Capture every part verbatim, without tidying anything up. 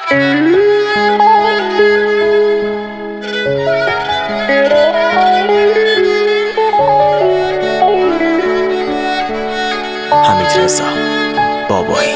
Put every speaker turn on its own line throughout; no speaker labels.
حمیدرضا بابایی.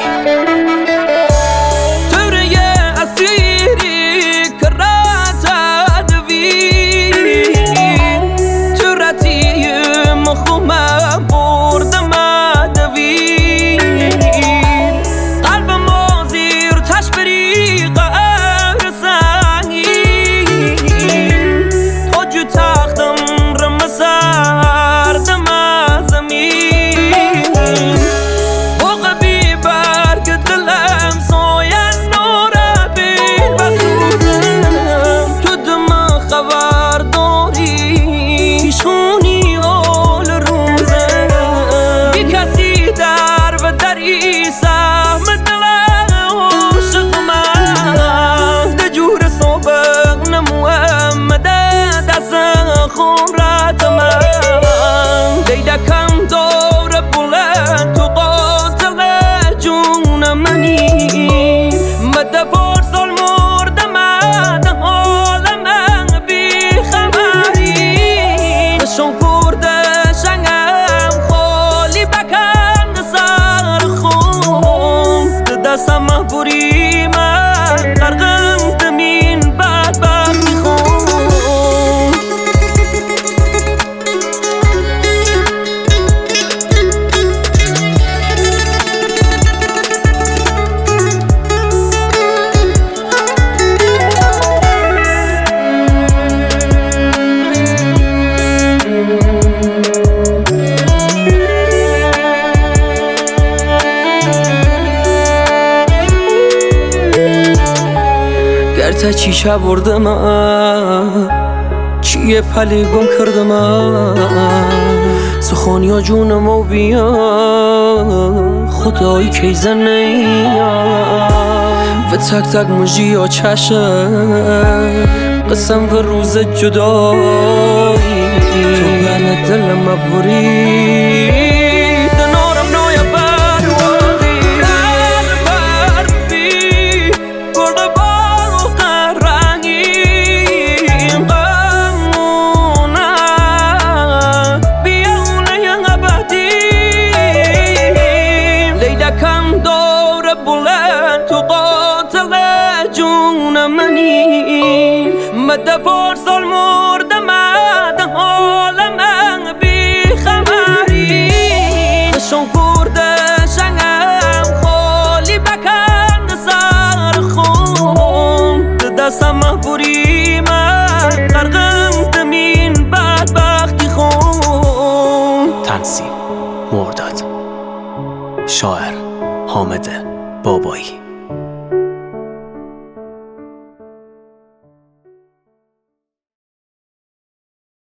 گرته چیچه بردم چیه پلی گم کردم سخونیا جونم و بیا خدایی کی زنه و تک تک مجی یا چشه قسم و روز جدایی تو بین دلم بری مده پرسال مردم ده حالم بی خبری خشم کرده شنگم خالی بکن سر خون دستم محبوری من غرقم دمین بدبختی خون.
تنظیم مرداد، شاعر حامد بابایی.